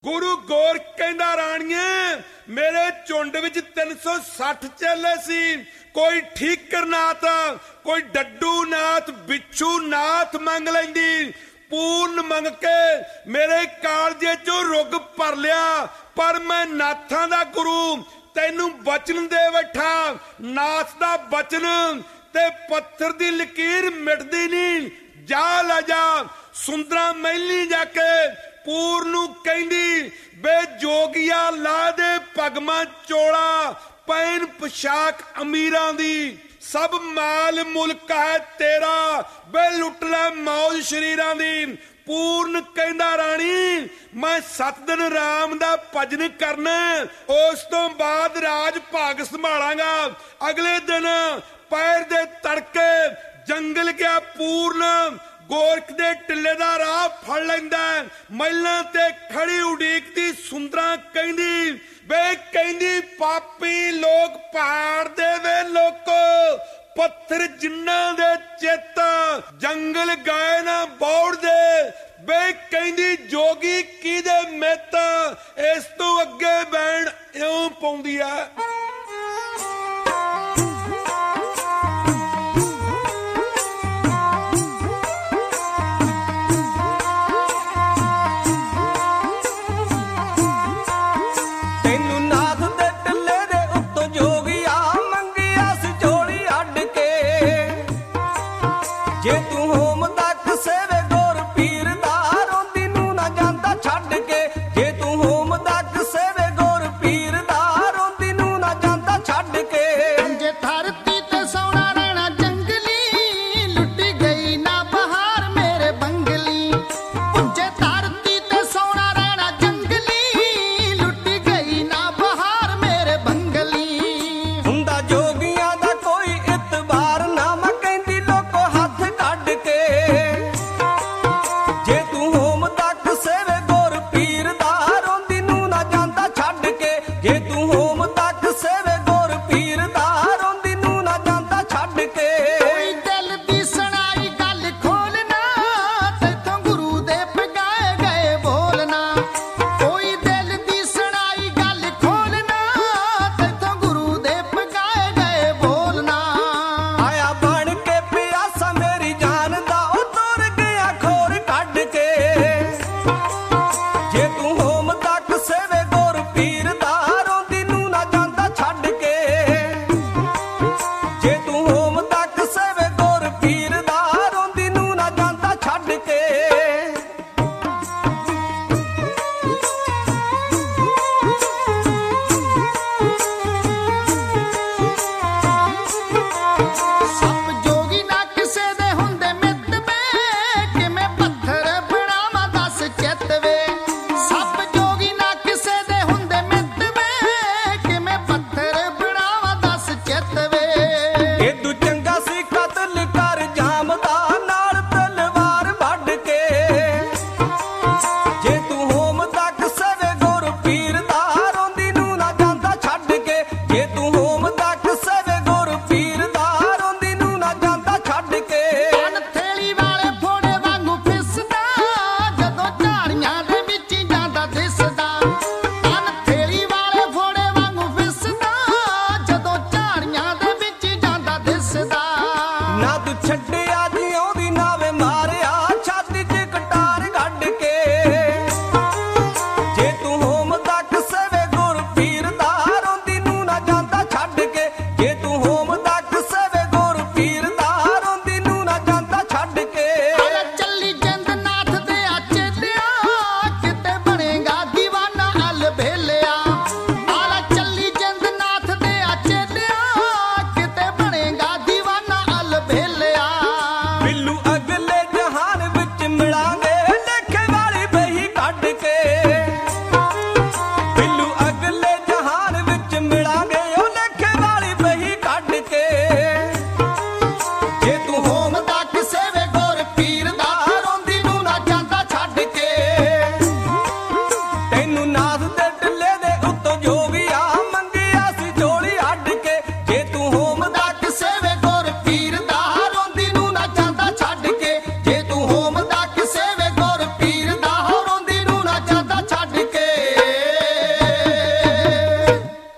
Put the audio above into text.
ਗੁਰੂ ਗੋਰਖ ਕਹਿੰਦਾ ਰਾਣੀਏ ਮੇਰੇ ਝੁੰਡ ਵਿੱਚ 360 ਚੇਲੇ ਸੀ। ਕੋਈ ਠੀਕਰ ਨਾਥ, ਕੋਈ ਡੱਡੂ ਨਾਥ, ਬਿੱਛੂ ਨਾਥ ਮੰਗ ਲੈਂਦੀ। ਪੂਰਨ ਮੰਗ ਕੇ ਮੇਰੇ ਕਾਲਜੇ ਚੋਂ ਰੁੱਗ ਭਰ ਲਿਆ, ਪਰ ਮੈਂ ਨਾਥਾਂ ਦਾ ਗੁਰੂ ਤੈਨੂੰ ਬਚਨ ਦੇ ਬੈਠਾ। ਨਾਥ ਦਾ ਬਚਨ ਤੇ ਪੱਥਰ ਦੀ ਲਕੀਰ ਮਿਟਦੀ ਨਹੀਂ। ਜਾ ਲੈ ਜਾ ਸੁੰਦਰਾਂ ਮਹਿਲੀ ਜਾ ਕੇ ਪੂਰ ਨੂੰ ਕਹਿੰਦੀ ਬੇ ਜੋਗੀਆ ਲਾ ਦੇ ਪਗਮਾ ਚੋਲਾ, ਪੈਨ ਪੋਸ਼ਾਕ ਅਮੀਰਾਂ ਦੀ, ਸਭ ਮਾਲ ਮੁਲਕ ਹੈ ਤੇਰਾ, ਬੇ ਲੁੱਟ ਲੈ ਮੌਜ ਸ਼ਰੀਰਾਂ ਦੀ। ਪੂਰਨ ਕਹਿੰਦਾ ਰਾਣੀ ਮੈਂ 7 ਦਿਨ ਰਾਮ ਦਾ ਭਜਨ ਕਰਨਾ, ਉਸ ਤੋਂ ਬਾਅਦ ਰਾਜ ਭਾਗ ਸੰਭਾਲਾਂਗਾ। ਅਗਲੇ ਦਿਨ ਪੈਰ ਦੇ ਤੜਕੇ ਜੰਗਲ ਗਿਆ ਪੂਰਨ, ਗੋਰਖ ਦੇ ਟਿੱਲੇ ਦਾ ਰਾਹ ਫੜ ਲੈਂਦਾ। ਮਹਿਲਾਂ ਤੇ ਖੜੀ ਉਡੀਕਦੀ ਸੁੰਦਰਾਂ ਕਹਿੰਦੀ ਵੇ ਕਹਿੰਦੀ ਪਾਪੀ ਲੋਕ ਪਹਾੜ ਦੇ ਵੇ ਲੋਕੋ, ਪੱਥਰ ਜਿਨ੍ਹਾਂ ਦੇ ਚਿੱਤ ਜੰਗਲ ਗਏ ਨਾ ਬੌੜ ਦੇ। ਵੇ ਕਹਿੰਦੀ ਜੋਗੀ ਕਿਹਦੇ ਮਿੱਤ, ਇਸ